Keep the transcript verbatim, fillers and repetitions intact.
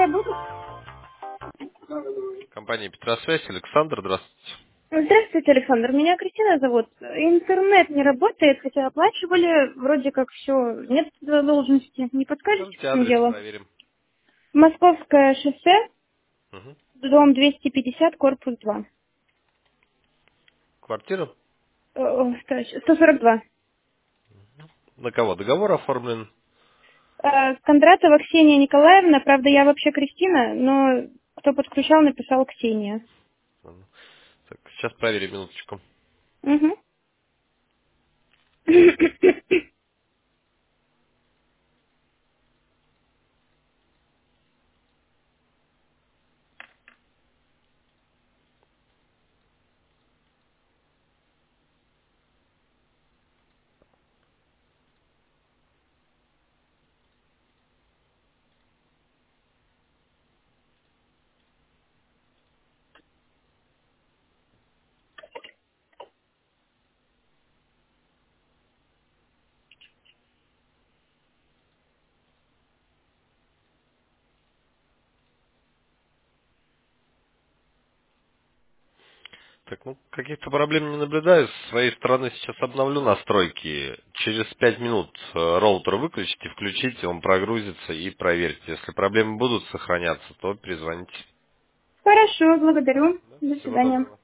работать? Компания Петросвязь, Александр, здравствуйте. Здравствуйте, Александр. Меня Кристина зовут. Интернет не работает, хотя оплачивали. Вроде как все. Нет задолженности. Не подскажете, Скажите в чем адрес, дело? проверим. Московское шоссе, Мгм. дом двести пятьдесят, корпус два. Квартира? Э, о, так, сто сорок два. На кого? Договор оформлен? Э, Кондратова Ксения Николаевна. Правда, я вообще Кристина, но кто подключал, написал Ксения. Ладно. Так, сейчас проверим, минуточку. Угу. Так, ну, каких-то проблем не наблюдаю. С своей стороны сейчас обновлю настройки. Через пять минут э, роутер выключите, включите, он прогрузится и проверьте. Если проблемы будут сохраняться, то перезвоните. Хорошо, благодарю. Да, До всего свидания. доброго.